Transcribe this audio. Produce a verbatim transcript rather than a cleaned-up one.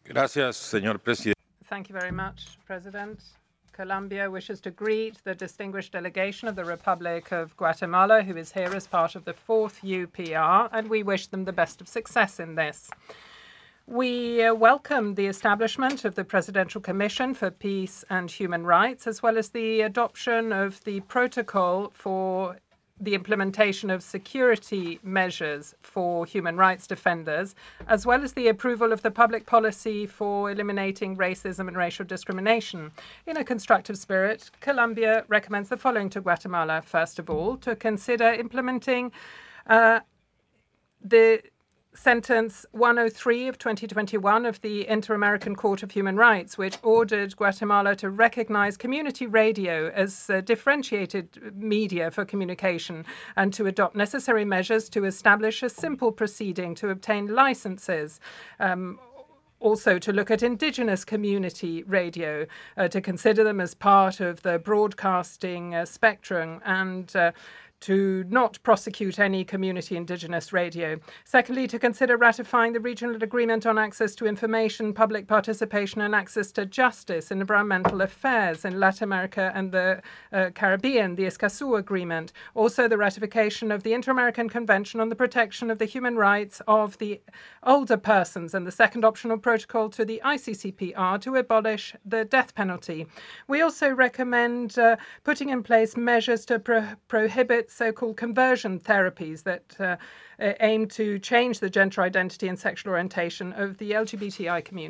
Gracias, señor presidente. Thank you very much, President. Colombia wishes to greet the distinguished delegation of the Republic of Guatemala, who is here as part of the fourth U P R, and we wish them the best of success in this. We uh, welcome the establishment of the Presidential Commission for Peace and Human Rights, as well as the adoption of the protocol for the implementation of security measures for human rights defenders, as well as the approval of the public policy for eliminating racism and racial discrimination. In a constructive spirit, Colombia recommends the following to Guatemala. First of all, to consider implementing uh, the sentence one oh three of twenty twenty-one of the Inter-American Court of Human Rights, which ordered Guatemala to recognize community radio as a differentiated media for communication and to adopt necessary measures to establish a simple proceeding to obtain licenses. Um, also to look at indigenous community radio, uh, to consider them as part of the broadcasting uh, spectrum, and uh, to not prosecute any community indigenous radio. Secondly, to consider ratifying the regional agreement on access to information, public participation and access to justice in environmental affairs in Latin America and the uh, Caribbean, the Escazú Agreement. Also, the ratification of the Inter-American Convention on the Protection of the Human Rights of the Older Persons and the second optional protocol to the I C C P R to abolish the death penalty. We also recommend uh, putting in place measures to pro prohibit so-called conversion therapies that uh, aim to change the gender identity and sexual orientation of the L G B T I community.